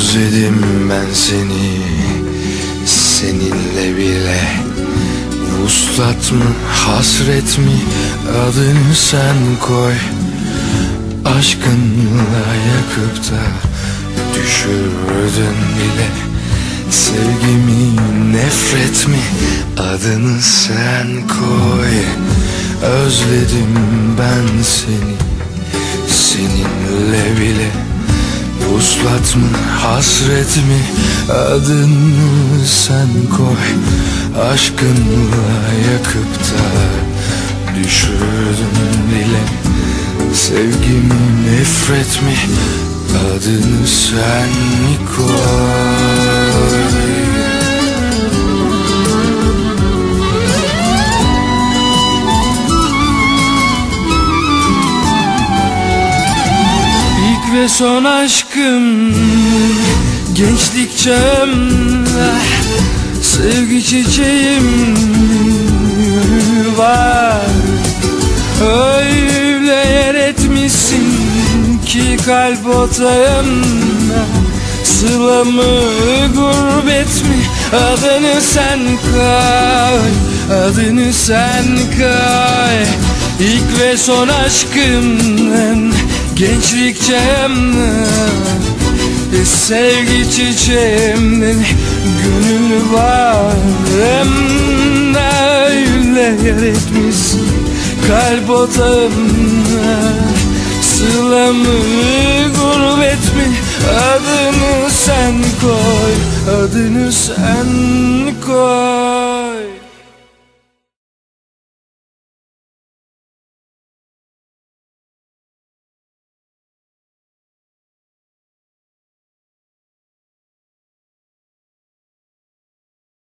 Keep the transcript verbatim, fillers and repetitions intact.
Özledim ben seni, seninle bile. Vuslat mı, hasret mi, adını sen koy. Aşkınla yakıp da düşürdün bile. Sevgimi, nefret mi, adını sen koy. Özledim ben seni, seninle bile. Vuslat mı, hasret mi, adını sen koy. Aşkınla yakıp da düşürdün bile. Sevgimi, nefret mi, adını sen koy. Ve son aşkım, gençlik çağımda sevgi çiçeğim var. Öyle yer etmişsin ki kalp otağımda. Sıla mı, gurbet mi, adını sen koy. Adını sen koy. İlk ve son aşkımdan, gençlik çağımdan, sevgi çiçeğimden gönül varım. Öyle yer etmişsin kalp otağımda. Sıla mı, gurbet mi, adını sen koy. Adını sen koy.